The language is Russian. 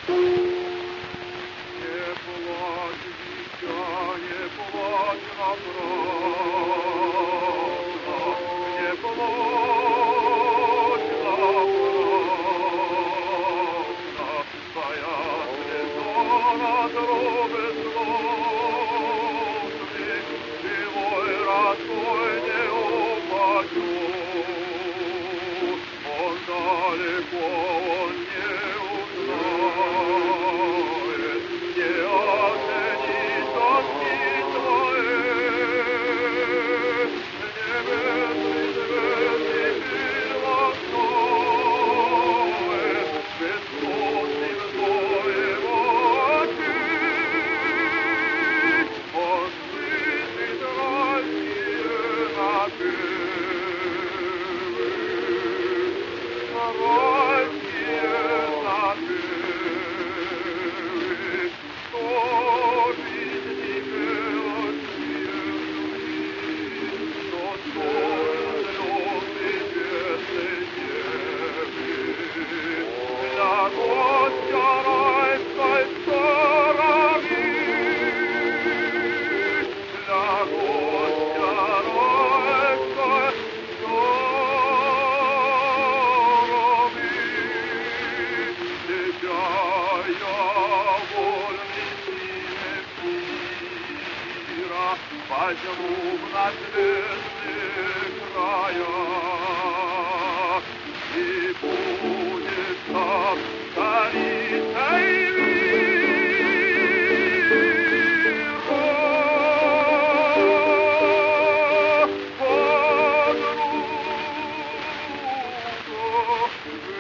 Не плачь, дитя, не плачь напрасно, не плачь напрасно, твоя слеза на дробе слезы, живой росой не упадет. Он далеко, он не узнает, не оценит тоски твоей. Небесный звезды переломное, бесплотным зоем очи. Он слышит Россию возьму на звездных краях, и будет там столицей мира. Подруга,